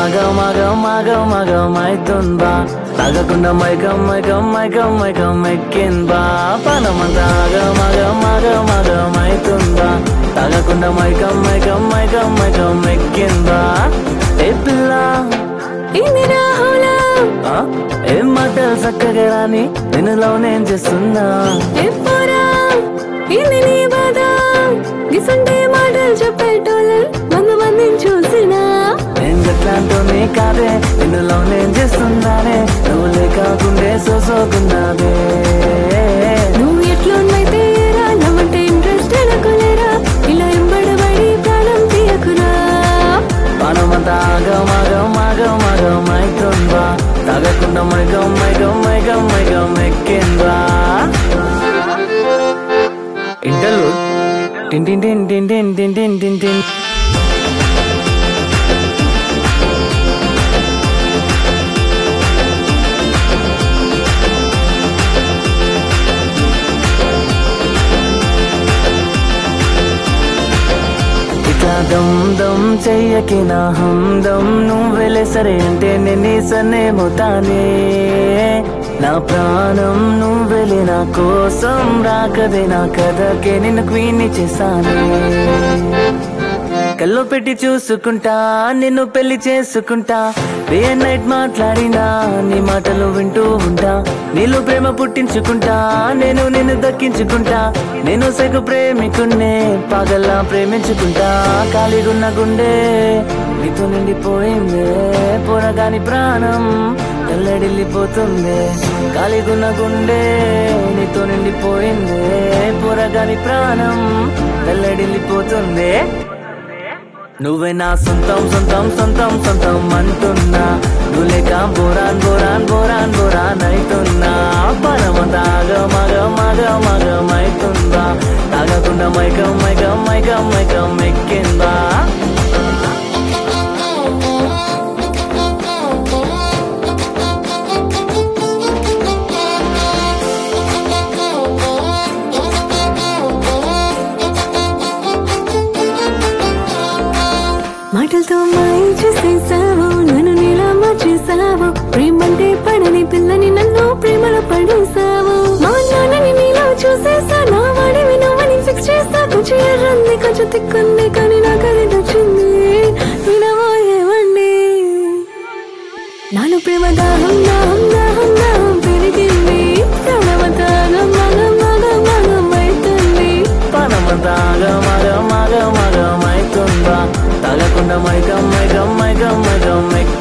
మైతుందా తాగకుండా మైకం ఎక్కిందా పనమంతా మైతుందా తాగకుండా మైకం ఎక్కిందా ఏ పిల్ల ఏం మాటలు చక్కగా రాని నిన్నులో నేను చేస్తున్నా మాటలు చెప్పేటోళ్ళు మందిని చూసినా నేను గట్లాంటోనే కాదే నిన్నులో నేను చేస్తున్నానే నువ్వు లేకాకుండే సోసోకున్నాదే నువ్వు ఎట్లున్నైతే రా నవ్వంటే ఇంట్రెస్ట్ అనుకోలేరా ఇలా ఎంబడబడి ప్రాణం తీయకురా పనమంతా మైతుందా తాగకుండా మైకం ఎక్కిందా ఇంటర్లూడ్ టిన్ టిన్ టిన్ టిన్ టిన్ టిన్ టిన్ టిన్ టిన్ దమ్ చెయ్యకి నా హందం నువ్వెలే సరే అంటే నేను సన్నేమవుతానే నా ప్రాణం నువ్వెలే నా కోసం రాకదే నా కథకే నిన్ను క్వీన్ని చేశానే కల్లో పెట్టి చూసుకుంటా నిన్ను పెళ్లి చేసుకుంటా డే అండ్ నైట్ మాట్లాడినా నీ మాటలు వింటూ ఉంటా నీలో ప్రేమ పుట్టించుకుంటా నేను నిన్ను దక్కించుకుంటా నేను సైకు ప్రేమికున్నే పగల్లా ప్రేమించుకుంటా ఖాళీగున్న గుండె నీతో నిండిపోయిందే పోరగాని ప్రాణం తెల్లడిల్లిపోతుంది ఖాళీగున్న గుండె నీతో నిండిపోయిందే పోరగాని ప్రాణం తెల్లడిల్లిపోతుంది నువ్వే నా సొంతం అంటున్నా నువ్వు లేక బోరాన్ అయితున్నా పనమంతా మైతుందా తాగకుండా మైకం ఎక్కిందా మాటలతో మాయ చేసేసావు నన్ను నీలా మార్చేసావు ప్రేమంటే పడని పిల్లని నన్ను ప్రేమలో పడేసావు మా నాన్నని నీలో చూసేసా నా వాడివి నువ్వని ఫిక్స్ చేసా కొంచెం ఎర్రంది కొంచెం తిక్కుంది కానీ నాకు అది నచ్చింది వినబోయేవండి నాలో ప్రేమ దాహం పెరిగింది ప్రణవంతా అవుతుంది పనమంతా మైతుందా తాగకుండా మైకం